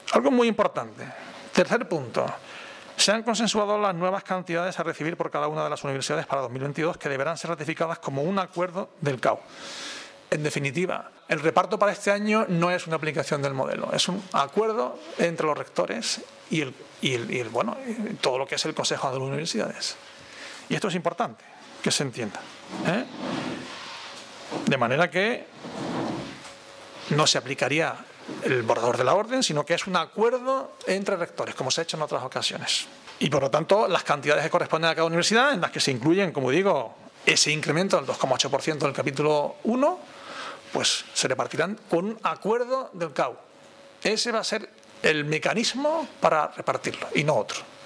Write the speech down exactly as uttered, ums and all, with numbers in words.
Algo muy importante. Tercer punto. Se han consensuado las nuevas cantidades a recibir por cada una de las universidades para dos mil veintidós, que deberán ser ratificadas como un acuerdo del C A U. En definitiva, el reparto para este año no es una aplicación del modelo, es un acuerdo entre los rectores y, el, y, el, y el, bueno, todo lo que es el Consejo de las Universidades. Y esto es importante, que se entienda, ¿eh? De manera que no se aplicaría el borrador de la orden, sino que es un acuerdo entre rectores, como se ha hecho en otras ocasiones. Y por lo tanto, las cantidades que corresponden a cada universidad, en las que se incluyen, como digo, ese incremento del dos coma ocho por ciento del capítulo uno, pues se repartirán con un acuerdo del C A U. Ese va a ser el mecanismo para repartirlo y no otro.